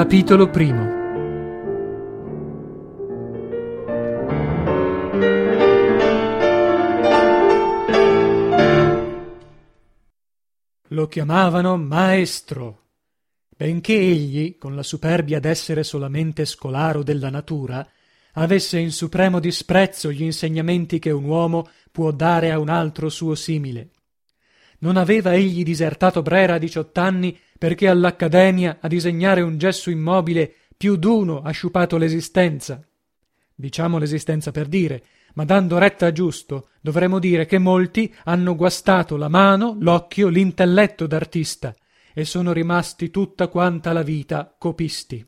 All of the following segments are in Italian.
Capitolo primo. Lo chiamavano maestro, benché egli, con la superbia d'essere solamente scolaro della natura, avesse in supremo disprezzo gli insegnamenti che un uomo può dare a un altro suo simile. Non aveva egli disertato Brera a 18 anni perché all'Accademia a disegnare un gesso immobile più d'uno ha sciupato l'esistenza. Diciamo l'esistenza per dire, ma dando retta a giusto, dovremo dire che molti hanno guastato la mano, l'occhio, l'intelletto d'artista e sono rimasti tutta quanta la vita copisti.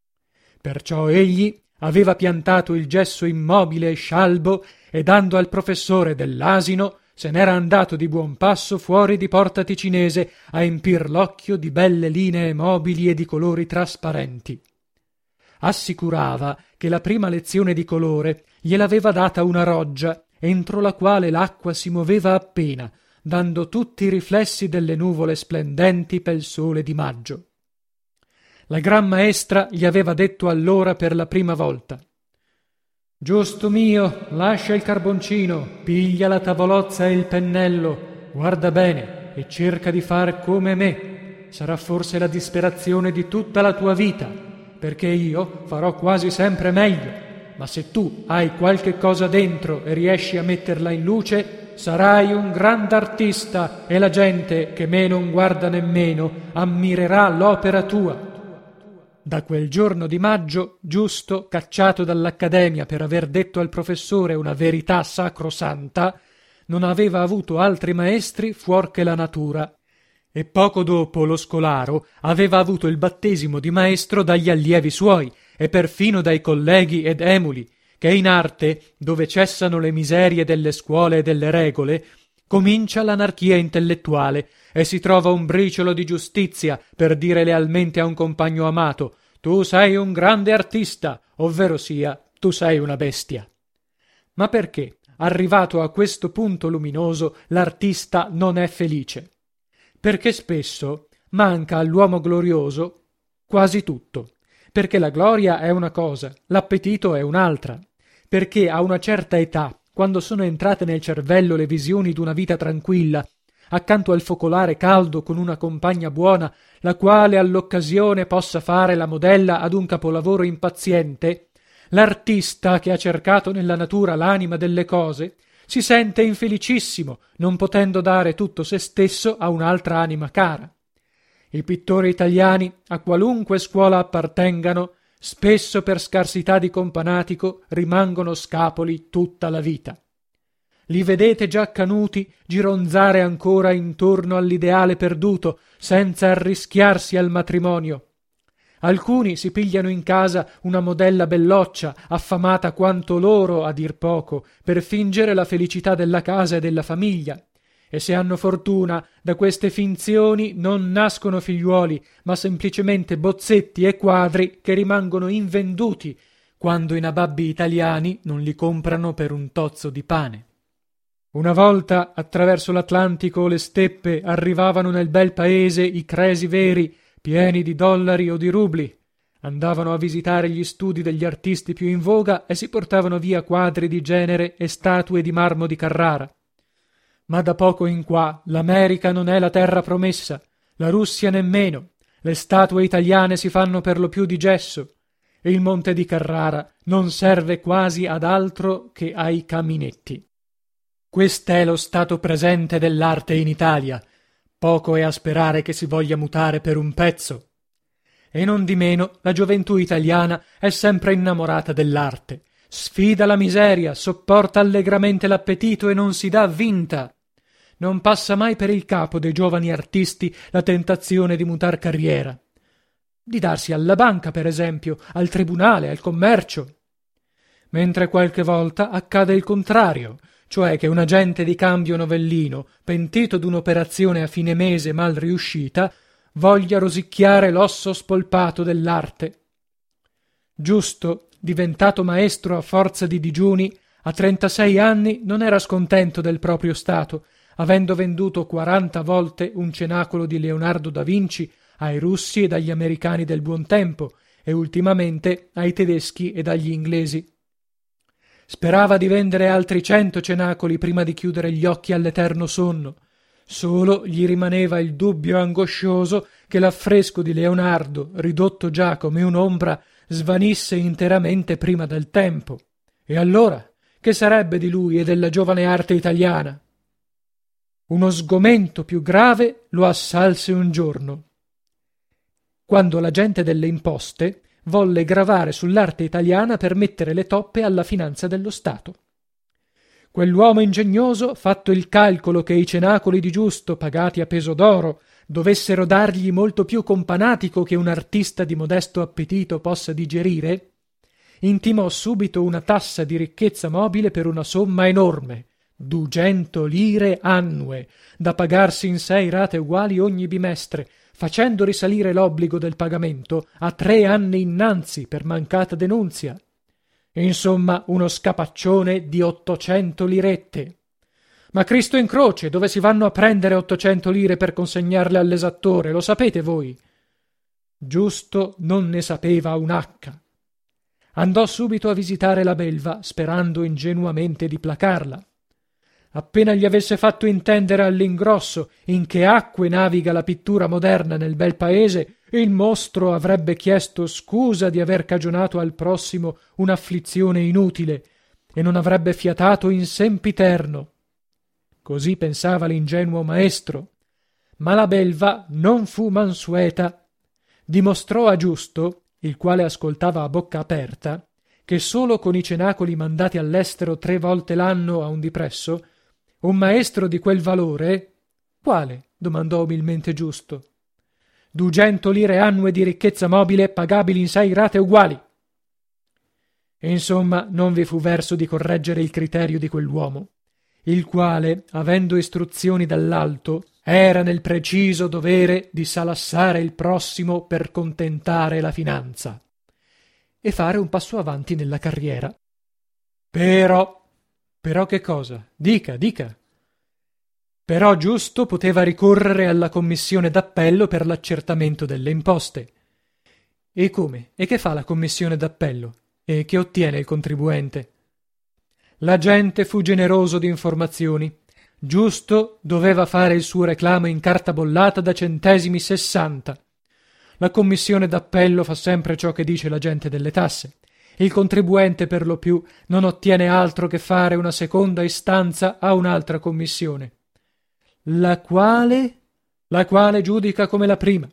Perciò egli aveva piantato il gesso immobile e scialbo e dando al professore dell'asino se n'era andato di buon passo fuori di Porta Ticinese a empir l'occhio di belle linee mobili e di colori trasparenti. Assicurava che la prima lezione di colore gliel'aveva data una roggia entro la quale l'acqua si moveva appena, dando tutti i riflessi delle nuvole splendenti pel sole di maggio. La gran maestra gli aveva detto allora per la prima volta: «Giusto mio, lascia il carboncino, piglia la tavolozza e il pennello, guarda bene e cerca di far come me. Sarà forse la disperazione di tutta la tua vita, perché io farò quasi sempre meglio, ma se tu hai qualche cosa dentro e riesci a metterla in luce, sarai un grand'artista e la gente, che me non guarda nemmeno, ammirerà l'opera tua». Da quel giorno di maggio, Giusto, cacciato dall'Accademia per aver detto al professore una verità sacrosanta, non aveva avuto altri maestri fuor che la natura, e poco dopo lo scolaro aveva avuto il battesimo di maestro dagli allievi suoi e perfino dai colleghi ed emuli, che in arte, dove cessano le miserie delle scuole e delle regole, comincia l'anarchia intellettuale e si trova un briciolo di giustizia per dire lealmente a un compagno amato: tu sei un grande artista, ovverosia tu sei una bestia. Ma perché, arrivato a questo punto luminoso, l'artista non è felice? Perché spesso manca all'uomo glorioso quasi tutto, perché la gloria è una cosa, l'appetito è un'altra, perché a una certa età, quando sono entrate nel cervello le visioni d'una vita tranquilla, accanto al focolare caldo con una compagna buona, la quale all'occasione possa fare la modella ad un capolavoro impaziente, l'artista che ha cercato nella natura l'anima delle cose si sente infelicissimo, non potendo dare tutto se stesso a un'altra anima cara. I pittori italiani, a qualunque scuola appartengano, spesso per scarsità di companatico rimangono scapoli tutta la vita. Li vedete già canuti gironzare ancora intorno all'ideale perduto, senza arrischiarsi al matrimonio. Alcuni si pigliano in casa una modella belloccia, affamata quanto loro, a dir poco, per fingere la felicità della casa e della famiglia. E se hanno fortuna, da queste finzioni non nascono figliuoli, ma semplicemente bozzetti e quadri che rimangono invenduti, quando i nababbi italiani non li comprano per un tozzo di pane. Una volta, attraverso l'Atlantico o le steppe, arrivavano nel bel paese i cresi veri, pieni di dollari o di rubli. Andavano a visitare gli studi degli artisti più in voga e si portavano via quadri di genere e statue di marmo di Carrara. Ma da poco in qua l'America non è la terra promessa, la Russia nemmeno, le statue italiane si fanno per lo più di gesso, e il monte di Carrara non serve quasi ad altro che ai caminetti. Quest'è lo stato presente dell'arte in Italia. Poco è a sperare che si voglia mutare per un pezzo. E non di meno la gioventù italiana è sempre innamorata dell'arte. Sfida la miseria, sopporta allegramente l'appetito e non si dà vinta. Non passa mai per il capo dei giovani artisti la tentazione di mutar carriera. Di darsi alla banca, per esempio, al tribunale, al commercio. Mentre qualche volta accade il contrario, cioè che un agente di cambio novellino, pentito d'un'operazione a fine mese mal riuscita, voglia rosicchiare l'osso spolpato dell'arte. Giusto, diventato maestro a forza di digiuni, a 36 anni non era scontento del proprio stato, avendo venduto 40 volte un cenacolo di Leonardo da Vinci ai russi ed agli americani del buon tempo, e ultimamente ai tedeschi ed agli inglesi. Sperava di vendere altri 100 cenacoli prima di chiudere gli occhi all'eterno sonno. Solo gli rimaneva il dubbio angoscioso che l'affresco di Leonardo, ridotto già come un'ombra, svanisse interamente prima del tempo. E allora, che sarebbe di lui e della giovane arte italiana? Uno sgomento più grave lo assalse un giorno, quando la gente delle imposte volle gravare sull'arte italiana per mettere le toppe alla finanza dello Stato. Quell'uomo ingegnoso, fatto il calcolo che i cenacoli di Giusto, pagati a peso d'oro, dovessero dargli molto più companatico che un artista di modesto appetito possa digerire, intimò subito una tassa di ricchezza mobile per una somma enorme, 200 lire annue, da pagarsi in 6 rate uguali ogni bimestre, facendo risalire l'obbligo del pagamento a 3 anni innanzi per mancata denunzia. Insomma, uno scapaccione di 800 lirette. Ma Cristo in croce, dove si vanno a prendere 800 lire per consegnarle all'esattore, lo sapete voi? Giusto non ne sapeva un H. Andò subito a visitare la belva, sperando ingenuamente di placarla. Appena gli avesse fatto intendere all'ingrosso in che acque naviga la pittura moderna nel bel paese, il mostro avrebbe chiesto scusa di aver cagionato al prossimo un'afflizione inutile e non avrebbe fiatato in sempiterno. Così pensava l'ingenuo maestro. Ma la belva non fu mansueta. Dimostrò a Giusto, il quale ascoltava a bocca aperta, che solo con i cenacoli mandati all'estero 3 volte l'anno a un dipresso, un maestro di quel valore... Quale? Domandò umilmente Giusto. 200 lire annue di ricchezza mobile pagabili in 6 rate uguali. Insomma, non vi fu verso di correggere il criterio di quell'uomo, il quale, avendo istruzioni dall'alto, era nel preciso dovere di salassare il prossimo per contentare la finanza e fare un passo avanti nella carriera. Però che cosa? Dica. Però Giusto poteva ricorrere alla commissione d'appello per l'accertamento delle imposte. E come? E che fa la commissione d'appello? E che ottiene il contribuente? La gente fu generoso di informazioni. Giusto doveva fare il suo reclamo in carta bollata da centesimi 60. La commissione d'appello fa sempre ciò che dice la gente delle tasse. Il contribuente per lo più non ottiene altro che fare una seconda istanza a un'altra commissione, la quale giudica come la prima.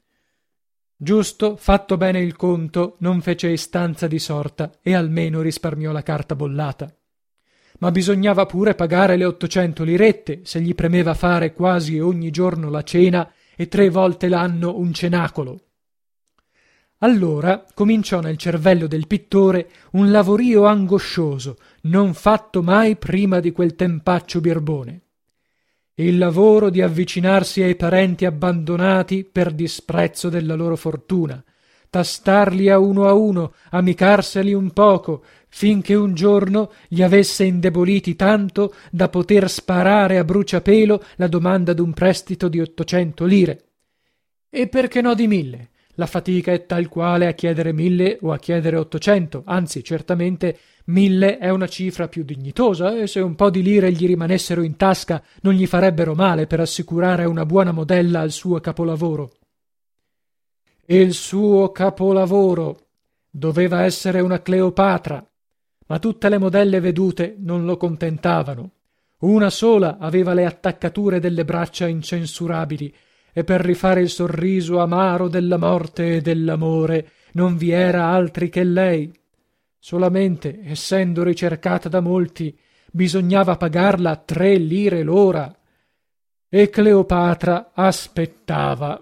Giusto, fatto bene il conto, non fece istanza di sorta e almeno risparmiò la carta bollata. Ma bisognava pure pagare le 800 lirette se gli premeva fare quasi ogni giorno la cena e 3 volte l'anno un cenacolo. Allora cominciò nel cervello del pittore un lavorio angoscioso, non fatto mai prima di quel tempaccio birbone. Il lavoro di avvicinarsi ai parenti abbandonati per disprezzo della loro fortuna, tastarli a uno, amicarseli un poco, finché un giorno li avesse indeboliti tanto da poter sparare a bruciapelo la domanda d'un prestito di 800 lire. E perché no di 1000? La fatica è tal quale a chiedere 1000 o a chiedere 800, anzi, certamente 1000 è una cifra più dignitosa e se un po' di lire gli rimanessero in tasca non gli farebbero male per assicurare una buona modella al suo capolavoro. Il suo capolavoro doveva essere una Cleopatra, ma tutte le modelle vedute non lo contentavano. Una sola aveva le attaccature delle braccia incensurabili, e per rifare il sorriso amaro della morte e dell'amore non vi era altri che lei. Solamente, essendo ricercata da molti, bisognava pagarla 3 lire l'ora. E Cleopatra aspettava.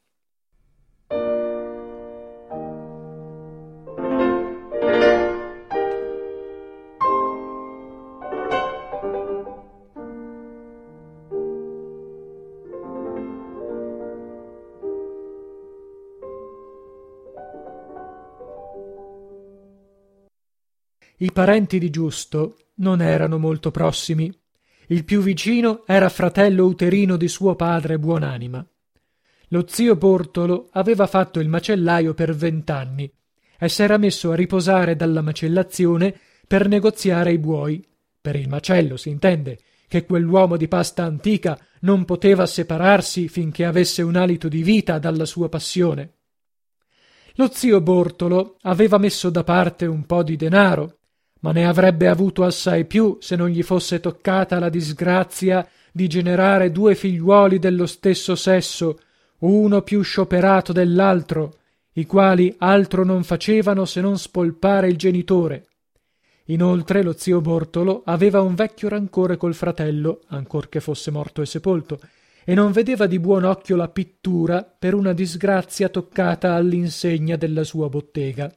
I parenti di Giusto non erano molto prossimi. Il più vicino era fratello uterino di suo padre Buonanima. Lo zio Bortolo aveva fatto il macellaio per 20 anni e s'era messo a riposare dalla macellazione per negoziare i buoi, per il macello s'intende, che quell'uomo di pasta antica non poteva separarsi finché avesse un alito di vita dalla sua passione. Lo zio Bortolo aveva messo da parte un po' di denaro, ma ne avrebbe avuto assai più se non gli fosse toccata la disgrazia di generare 2 figliuoli dello stesso sesso, uno più scioperato dell'altro, i quali altro non facevano se non spolpare il genitore. Inoltre lo zio Bortolo aveva un vecchio rancore col fratello, ancorché fosse morto e sepolto, e non vedeva di buon occhio la pittura per una disgrazia toccata all'insegna della sua bottega.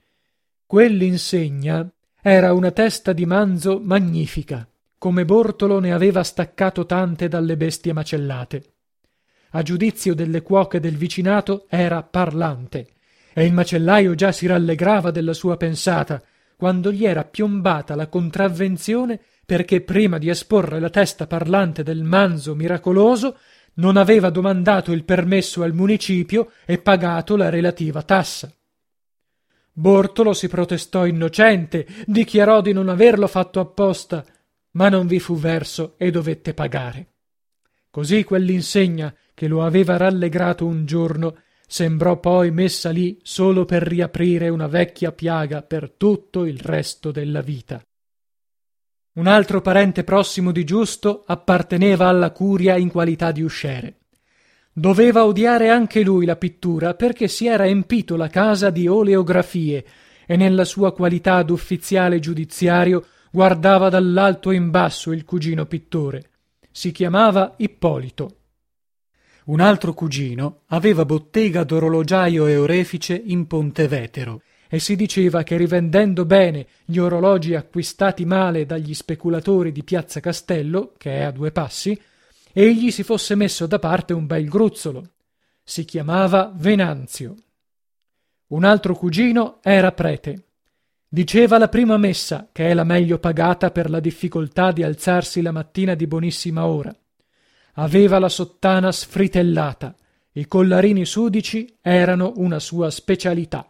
Quell'insegna era una testa di manzo magnifica, come Bortolo ne aveva staccato tante dalle bestie macellate. A giudizio delle cuoche del vicinato era parlante, e il macellaio già si rallegrava della sua pensata, quando gli era piombata la contravvenzione perché prima di esporre la testa parlante del manzo miracoloso non aveva domandato il permesso al municipio e pagato la relativa tassa. Bortolo si protestò innocente, dichiarò di non averlo fatto apposta, ma non vi fu verso e dovette pagare. Così quell'insegna, che lo aveva rallegrato un giorno, sembrò poi messa lì solo per riaprire una vecchia piaga per tutto il resto della vita. Un altro parente prossimo di Giusto apparteneva alla curia in qualità di usciere. Doveva odiare anche lui la pittura perché si era empito la casa di oleografie e nella sua qualità d'uffiziale giudiziario guardava dall'alto in basso il cugino pittore. Si chiamava Ippolito. Un altro cugino aveva bottega d'orologiaio e orefice in Ponte Vetero e si diceva che rivendendo bene gli orologi acquistati male dagli speculatori di Piazza Castello, che è a 2 passi, egli si fosse messo da parte un bel gruzzolo. Si chiamava Venanzio. Un altro cugino era prete. Diceva la prima messa, che è la meglio pagata per la difficoltà di alzarsi la mattina di bonissima ora. Aveva la sottana sfritellata, i collarini sudici erano una sua specialità.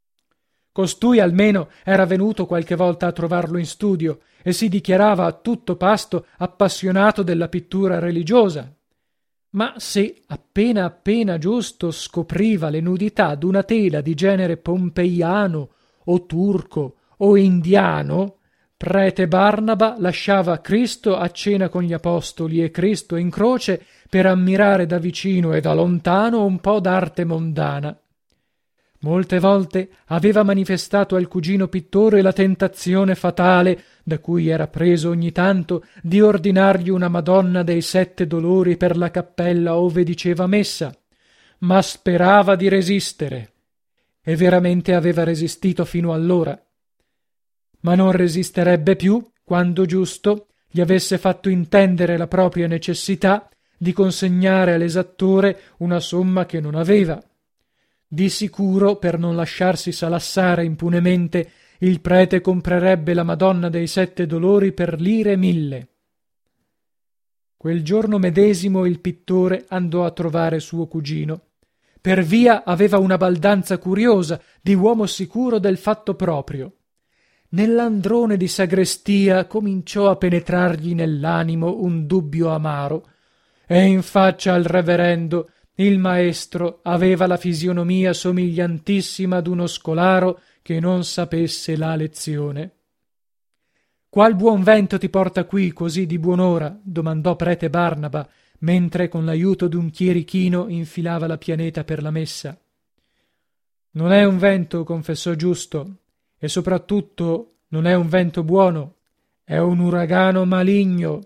Costui almeno era venuto qualche volta a trovarlo in studio e si dichiarava a tutto pasto appassionato della pittura religiosa. Ma se appena giusto scopriva le nudità d'una tela di genere pompeiano o turco o indiano, prete Barnaba lasciava Cristo a cena con gli apostoli e Cristo in croce per ammirare da vicino e da lontano un po' d'arte mondana. Molte volte aveva manifestato al cugino pittore la tentazione fatale, da cui era preso ogni tanto, di ordinargli una Madonna dei 7 dolori per la cappella ove diceva messa, ma sperava di resistere, e veramente aveva resistito fino allora. Ma non resisterebbe più quando giusto gli avesse fatto intendere la propria necessità di consegnare all'esattore una somma che non aveva. Di sicuro, per non lasciarsi salassare impunemente, il prete comprerebbe la Madonna dei 7 dolori per 1.000 lire. Quel giorno medesimo il pittore andò a trovare suo cugino. Per via aveva una baldanza curiosa di uomo sicuro del fatto proprio. Nell'androne di sagrestia cominciò a penetrargli nell'animo un dubbio amaro, e in faccia al reverendo il maestro aveva la fisionomia somigliantissima ad uno scolaro che non sapesse la lezione. «Qual buon vento ti porta qui così di buon'ora?» domandò prete Barnaba, mentre con l'aiuto d'un chierichino infilava la pianeta per la messa. «Non è un vento», confessò Giusto, «e soprattutto non è un vento buono, è un uragano maligno».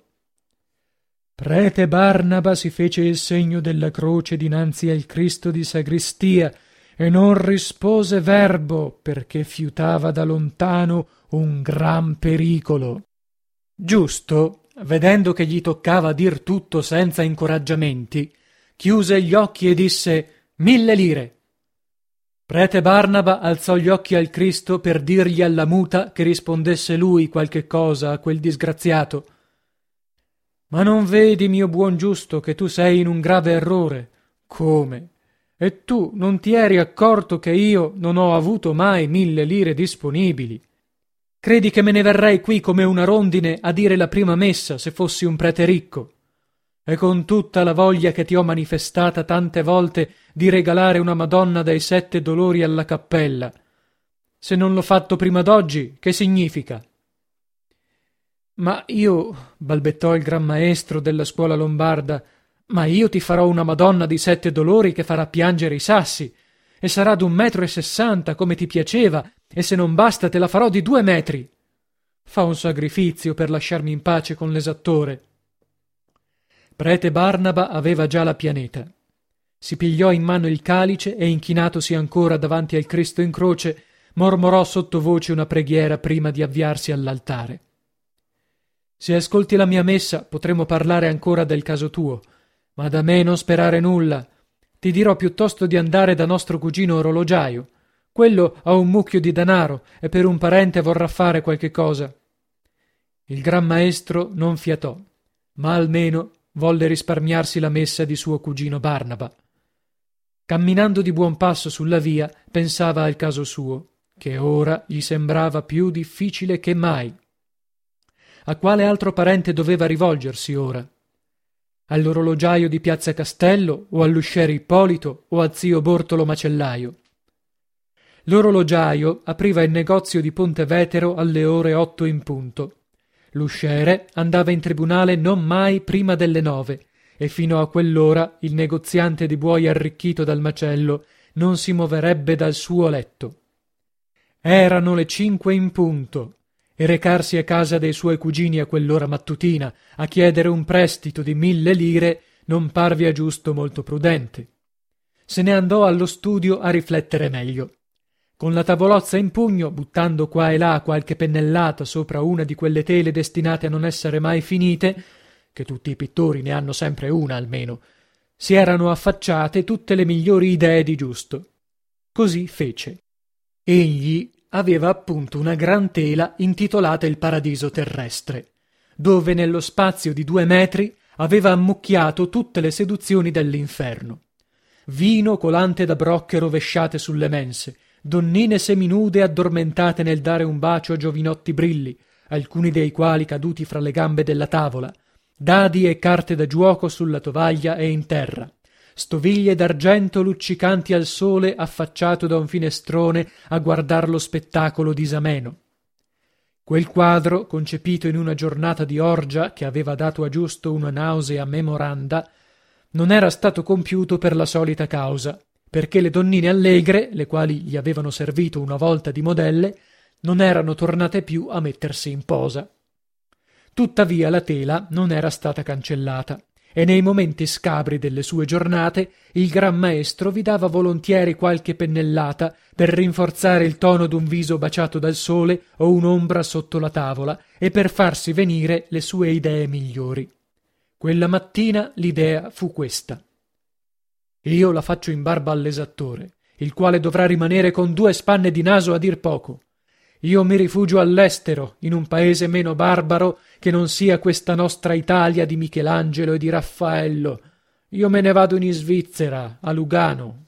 Prete Barnaba si fece il segno della croce dinanzi al Cristo di sagrestia e non rispose verbo perché fiutava da lontano un gran pericolo. Giusto, vedendo che gli toccava dir tutto senza incoraggiamenti, chiuse gli occhi e disse 1.000 lire. Prete Barnaba alzò gli occhi al Cristo per dirgli alla muta che rispondesse lui qualche cosa a quel disgraziato. «Ma non vedi, mio buon Giusto, che tu sei in un grave errore? Come? E tu non ti eri accorto che io non ho avuto mai 1000 lire disponibili? Credi che me ne verrei qui come una rondine a dire la prima messa se fossi un prete ricco? E con tutta la voglia che ti ho manifestata tante volte di regalare una Madonna dei 7 dolori alla cappella. Se non l'ho fatto prima d'oggi, che significa? Ma io, balbettò il gran maestro della scuola lombarda, ma io ti farò una Madonna di 7 dolori che farà piangere i sassi, e sarà d'1,60 m come ti piaceva, e se non basta te la farò di 2 metri. Fa un sacrifizio per lasciarmi in pace con l'esattore. Prete Barnaba aveva già la pianeta. Si pigliò in mano il calice e, inchinatosi ancora davanti al Cristo in croce, mormorò sottovoce una preghiera prima di avviarsi all'altare. Se ascolti la mia messa potremo parlare ancora del caso tuo, ma da me non sperare nulla. Ti dirò piuttosto di andare da nostro cugino orologiaio. Quello ha un mucchio di danaro e per un parente vorrà fare qualche cosa. Il gran maestro non fiatò, ma almeno volle risparmiarsi la messa di suo cugino Barnaba. Camminando di buon passo sulla via, pensava al caso suo, che ora gli sembrava più difficile che mai. A quale altro parente doveva rivolgersi ora? All'orologiaio di Piazza Castello o all'usciere Ippolito o a zio Bortolo macellaio? L'orologiaio apriva il negozio di Ponte Vetero alle ore 8 in punto. L'usciere andava in tribunale non mai prima delle 9 e fino a quell'ora il negoziante di buoi arricchito dal macello non si moverebbe dal suo letto. Erano le 5 in punto e recarsi a casa dei suoi cugini a quell'ora mattutina a chiedere un prestito di 1000 lire non parve a giusto molto prudente. Se ne andò allo studio a riflettere meglio. Con la tavolozza in pugno, buttando qua e là qualche pennellata sopra una di quelle tele destinate a non essere mai finite, che tutti i pittori ne hanno sempre una almeno, si erano affacciate tutte le migliori idee di giusto. Così fece. Egli aveva appunto una gran tela intitolata Il Paradiso Terrestre, dove nello spazio di 2 metri aveva ammucchiato tutte le seduzioni dell'inferno. Vino colante da brocche rovesciate sulle mense, donnine seminude addormentate nel dare un bacio a giovinotti brilli, alcuni dei quali caduti fra le gambe della tavola, dadi e carte da giuoco sulla tovaglia e in terra, stoviglie d'argento luccicanti al sole affacciato da un finestrone a guardar lo spettacolo disameno. Quel quadro, concepito in una giornata di orgia che aveva dato a giusto una nausea memoranda, non era stato compiuto per la solita causa, perché le donnine allegre, le quali gli avevano servito una volta di modelle, non erano tornate più a mettersi in posa. Tuttavia la tela non era stata cancellata, e nei momenti scabri delle sue giornate il gran maestro vi dava volontieri qualche pennellata per rinforzare il tono d'un viso baciato dal sole o un'ombra sotto la tavola e per farsi venire le sue idee migliori. Quella mattina l'idea fu questa. Io la faccio in barba all'esattore, il quale dovrà rimanere con 2 spanne di naso a dir poco. Io mi rifugio all'estero, in un paese meno barbaro che non sia questa nostra Italia di Michelangelo e di Raffaello. Io me ne vado in Svizzera, a Lugano.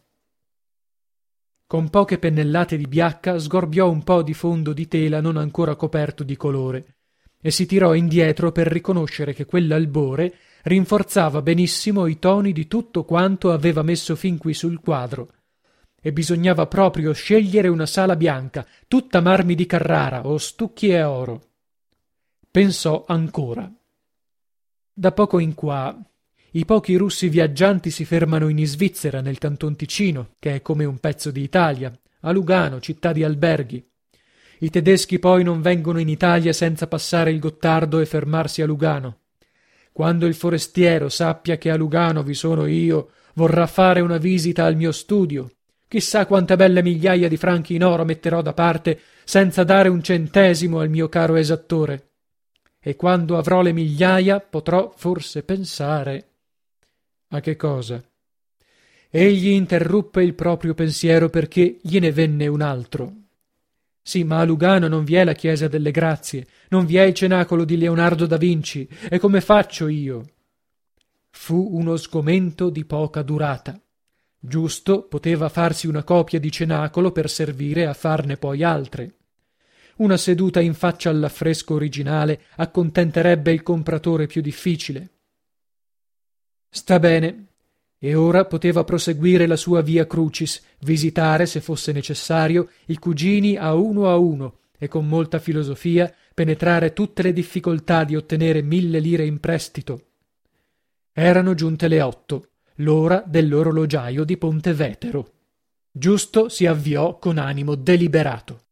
Con poche pennellate di biacca sgorbiò un po' di fondo di tela non ancora coperto di colore e si tirò indietro per riconoscere che quell'albore rinforzava benissimo i toni di tutto quanto aveva messo fin qui sul quadro. E bisognava proprio scegliere una sala bianca, tutta marmi di Carrara o stucchi e oro. Pensò ancora. Da poco in qua, i pochi russi viaggianti si fermano in Svizzera, nel Canton Ticino, che è come un pezzo di Italia, a Lugano, città di alberghi. I tedeschi poi non vengono in Italia senza passare il Gottardo e fermarsi a Lugano. Quando il forestiero sappia che a Lugano vi sono io, vorrà fare una visita al mio studio. Chissà quante belle migliaia di franchi in oro metterò da parte senza dare un centesimo al mio caro esattore. E quando avrò le migliaia potrò forse pensare... A che cosa? Egli interruppe il proprio pensiero perché gliene venne un altro. Sì, ma a Lugano non vi è la chiesa delle Grazie, non vi è il cenacolo di Leonardo da Vinci, e come faccio io? Fu uno sgomento di poca durata. Giusto poteva farsi una copia di cenacolo per servire a farne poi altre. Una seduta in faccia all'affresco originale accontenterebbe il compratore più difficile. Sta bene. E ora poteva proseguire la sua via crucis, visitare, se fosse necessario, i cugini a uno e con molta filosofia penetrare tutte le difficoltà di ottenere 1000 lire in prestito. Erano giunte le 8, l'ora dell'orologiaio di Ponte Vetero. Giusto si avviò con animo deliberato.